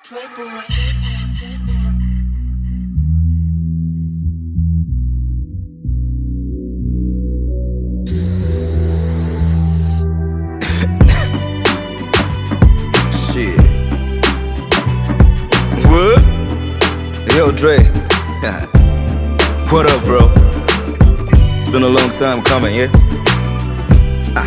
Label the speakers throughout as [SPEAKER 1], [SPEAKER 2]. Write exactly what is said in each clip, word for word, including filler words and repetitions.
[SPEAKER 1] Dre boy.
[SPEAKER 2] Shit. What? Yo, Dre. What up, bro? It's been a long time coming, yeah? Ah.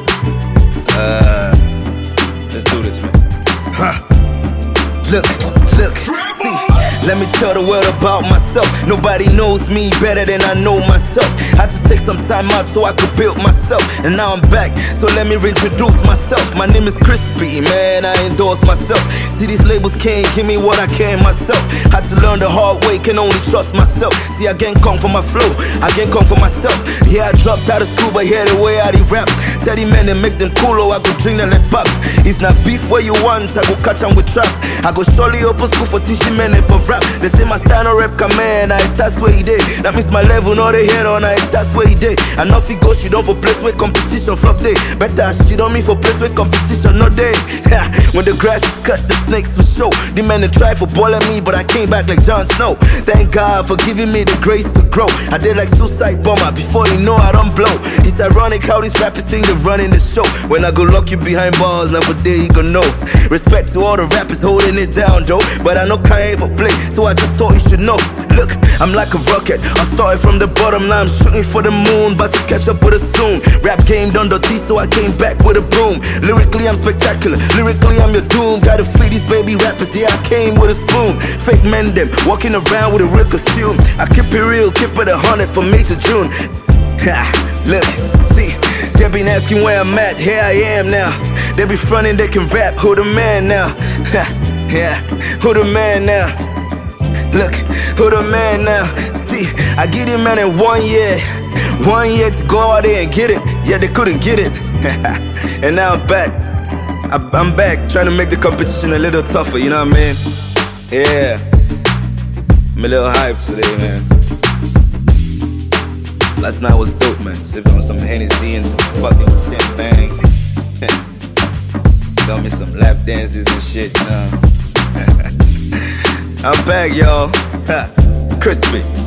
[SPEAKER 2] Uh, let's do this, man. Huh. Look, look, see, let me tell the world about myself. Nobody knows me better than I know myself. Had to take some time out so I could build myself. And now I'm back, so let me reintroduce myself. My name is Crispy, man, I endorse myself. See, these labels can't give me what I can myself. Had to learn the hard way, can only trust myself. See, I can't come for my flow, I can't come for myself. Yeah, I dropped out of school, but hear the way I rap. Tell the men and make them cool, or I go drink and let pop. If not beef where you want, I go catch them with trap. I go surely open school for teaching men and for rap. They say my style no rap command, I that's where he did. That means my level no they head on, I that's where he did. And off he go, she don't for place where competition flop day. Better she don't me for place where competition no day. When the grass is cut, the snakes will show. The men they try for boiling me, but I came back like Jon Snow. Thank God for giving me the grace to grow. I did like suicide bomber, before you know I don't blow. It's ironic how these rappers think they're running the show. When I go lock you behind bars, now for day you gon' know. Respect to all the rappers holding it down though, but I know Kanye for play, so I just thought you should know. Look, I'm like a rocket, I started from the bottom, now I'm shooting for the moon, about to catch up with it soon. Rap game done dirty, so I came back with a broom. Lyrically I'm spectacular, lyrically I'm your doom. Gotta free these baby rappers, yeah I came with a spoon. Fake men them, walking around with a real costume. I keep it real, keep it a hundred from May to June. Ha, look, see, they been asking where I'm at, here I am now. They be fronting they can rap, who the man now? Ha. Yeah, who the man now? Look, who the man now? See, I get it, man, in one year. One year to go out there and get it. Yeah, they couldn't get it. And now I'm back. I, I'm back, trying to make the competition a little tougher, you know what I mean? Yeah. I'm a little hyped today, man. Last night was dope, man. Sipping on some Hennessy and some fucking bang. Got me some lap dances and shit, you know. I'm back, y'all. Crispy.